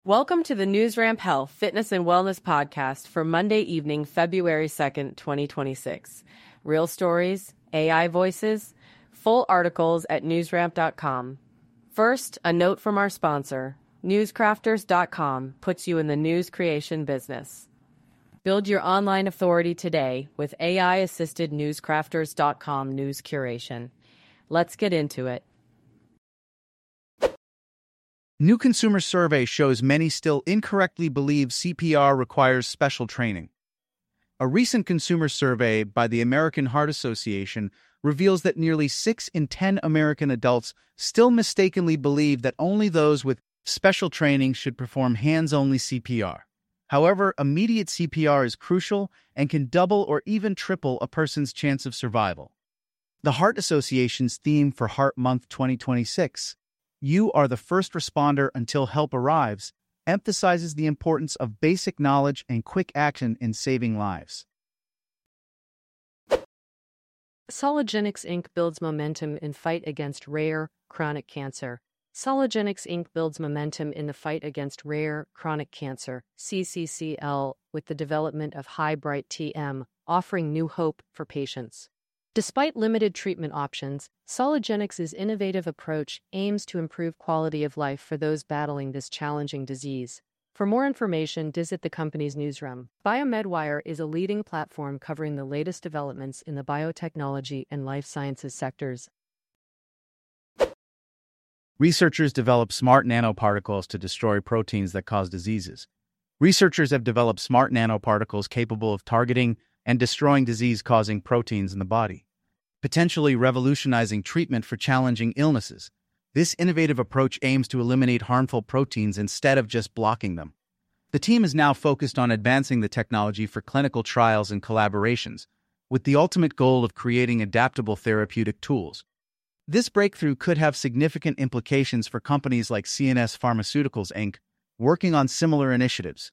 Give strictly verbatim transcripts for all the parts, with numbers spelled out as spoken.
Welcome to the NewsRamp Health, Fitness, and Wellness podcast for Monday evening, February second, twenty twenty-six. Real stories, A I voices, full articles at newsramp dot com. First, a note from our sponsor. newscrafters dot com puts you in the news creation business. Build your online authority today with A I-assisted newscrafters dot com news curation. Let's get into it. New consumer survey shows many still incorrectly believe C P R requires special training. A recent consumer survey by the American Heart Association reveals that nearly six in ten American adults still mistakenly believe that only those with special training should perform hands-only C P R. However, immediate C P R is crucial and can double or even triple a person's chance of survival. The Heart Association's theme for Heart Month twenty twenty-six, "You are the first responder until help arrives," emphasizes the importance of basic knowledge and quick action in saving lives. Sologenics Incorporated builds momentum in fight against rare, chronic cancer. Sologenics Incorporated builds momentum in the fight against rare, chronic cancer, C C C L, with the development of High-Bright T M, offering new hope for patients. Despite limited treatment options, Sologenics' innovative approach aims to improve quality of life for those battling this challenging disease. For more information, visit the company's newsroom. BioMedWire is a leading platform covering the latest developments in the biotechnology and life sciences sectors. Researchers develop smart nanoparticles to destroy proteins that cause diseases. Researchers have developed smart nanoparticles capable of targeting and destroying disease-causing proteins in the body, potentially revolutionizing treatment for challenging illnesses. This innovative approach aims to eliminate harmful proteins instead of just blocking them. The team is now focused on advancing the technology for clinical trials and collaborations, with the ultimate goal of creating adaptable therapeutic tools. This breakthrough could have significant implications for companies like C N S Pharmaceuticals, Incorporated, working on similar initiatives.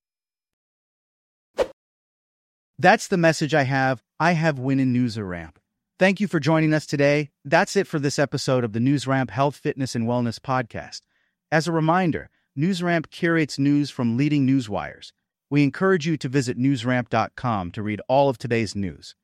That's the message I have. I have win in NewsRamp. Thank you for joining us today. That's it for this episode of the NewsRamp Health, Fitness, and Wellness podcast. As a reminder, NewsRamp curates news from leading news wires. We encourage you to visit newsramp dot com to read all of today's news.